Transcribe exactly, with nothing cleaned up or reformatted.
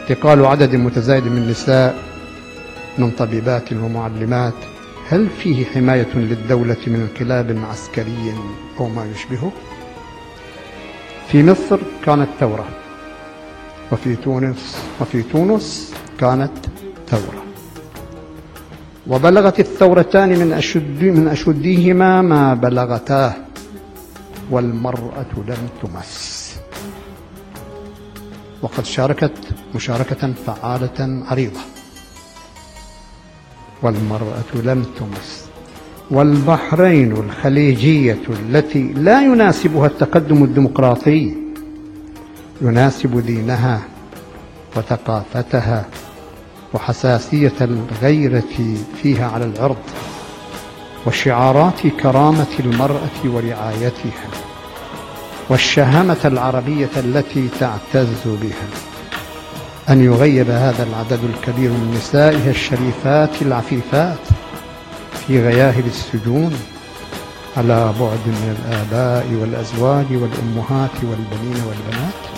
واعتقال عدد متزايد من النساء من طبيبات ومعلمات، هل فيه حماية للدولة من انقلاب عسكري أو ما يشبهه؟ في مصر كانت ثورة، وفي تونس وفي تونس كانت ثورة، وبلغت الثورتان من أشد من أشدهما ما بلغتاه، والمرأة لم تمس، وقد شاركت مشاركة فعالة عريضة، والمرأة لم تمس. والبحرين الخليجية التي لا يناسبها التقدم الديمقراطي، يناسب دينها وثقافتها وحساسية الغيرة فيها على العرض وشعارات كرامة المرأة ورعايتها والشهامة العربية التي تعتز بها، أن يغيب هذا العدد الكبير من نسائها الشريفات العفيفات في غياهب السجون على بعد من الآباء والأزواج والأمهات والبنين والبنات؟